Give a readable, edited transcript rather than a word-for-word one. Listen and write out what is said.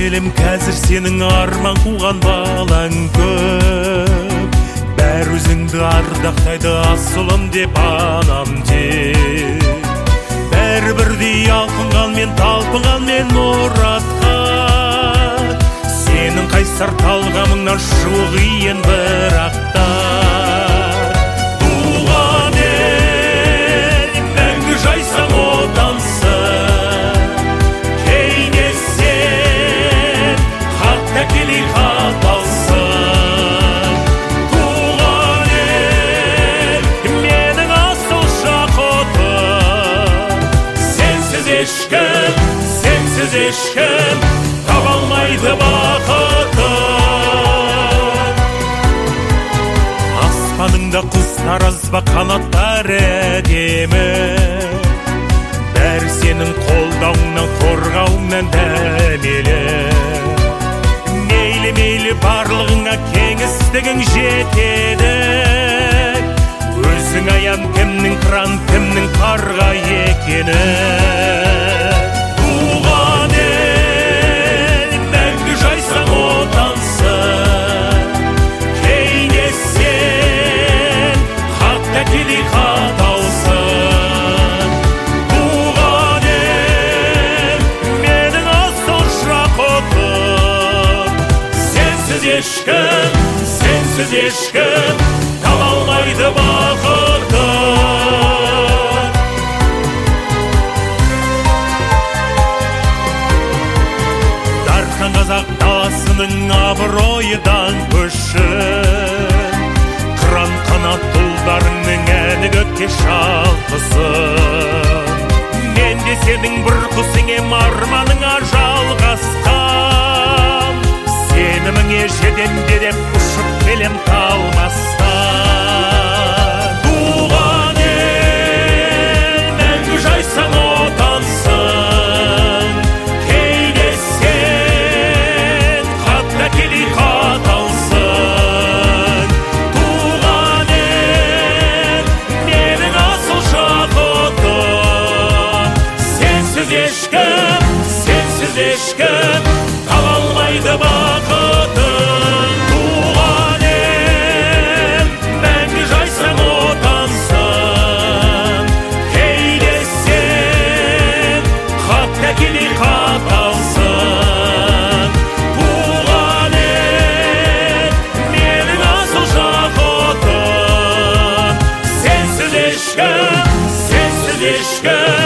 елім қазір сенің арман қуған балаң көп. Бәр өзіңді ардақтайды асылым деп анам деп. Бәрі бірдей алқынғанмен талпынғанмен мұратқа. Сенің қайсар талғамыңнан шығу қиын бірақта. Туған ел, мәңгі жайсаң отансың. Кейде сен хатта келей хат алсың. Туған ел, менің асыл жақұтым. Сенсіз ешкім таба алмайды бақытын. Аспаныңда құстар азба, қанаттар әдемі. Бәрі сенің қолдауыңнан, қорғауыңнан дәмелі. Мейлі барлығыңа кеңістігің жетеді. Өзің аян кімнің қыран, кімнің қарға екені. Туған ел, мәңгі жайсаң отансың. Кейде сен хатта келей хат алсың. Туған ел, менің асыл жақұтым. Сенсіз ешкім таба алмайды бақытын. Дархан қазақ даласының абыройдан көшін. Қыран қанат ұлдарыңның әні көкке шалқысын. Мен де сенің бір құсың ем, арманыңа жалғасқан. Сеніміңе жетемде деп ұшып келем талмастан. Туған ел, мәңгі жайсаң отансың. Кейде сен хатта келей хат алсың. Туған ел, менің асыл жақұтым. Сенсіз ешкім таба алмайды бақытын. Туған ел, мәңгі жайсаң отансың. Кейде сен хатта келей хат алсың. Туған ел, менің асыл жақұтым. Сенсіз ешкім